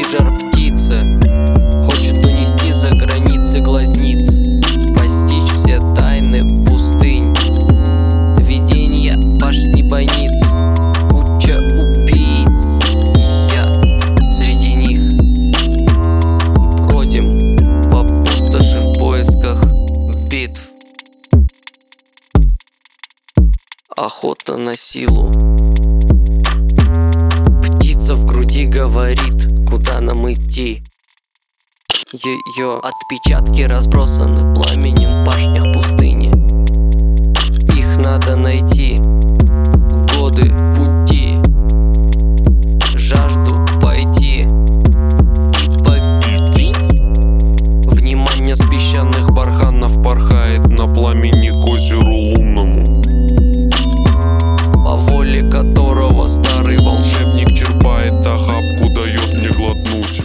жар птицы, хочет унести за границы глазниц, постичь все тайны пустынь, видения башни бойниц, куча убийц, и я среди них. Бродим по пустоши в поисках битв. Охота на силу. Птица в груди говорит, куда нам идти. Ее отпечатки разбросаны пламенем в башнях пустыни. Их надо найти. Годы пути, жажду пойти и победить. Внимание с песчаных барханов порхает на пламени к озеру лунному, по воле которого старый волшебник черпает охапку, дает мне глотнуть.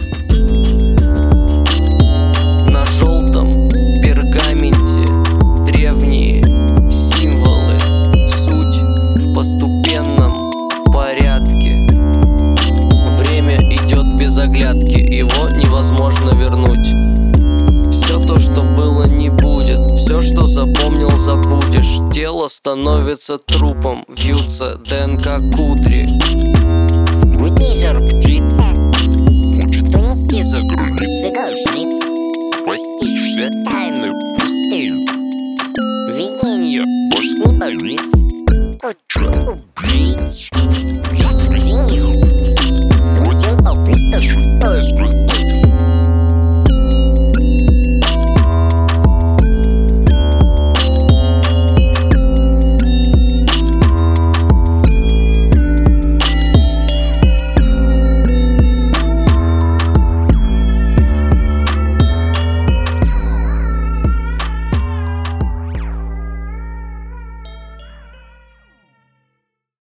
На желтом пергаменте древние символы, суть в постепенном порядке. Время идет без оглядки, его невозможно вернуть. Все то, что было, не будет, все, что запомнил, забудешь. Тело становится трупом, вьются ДНК кудри. Уйди, жар птица, хочет унести за границы глазниц, постичь все тайны пустынь, видение башни больниц, куча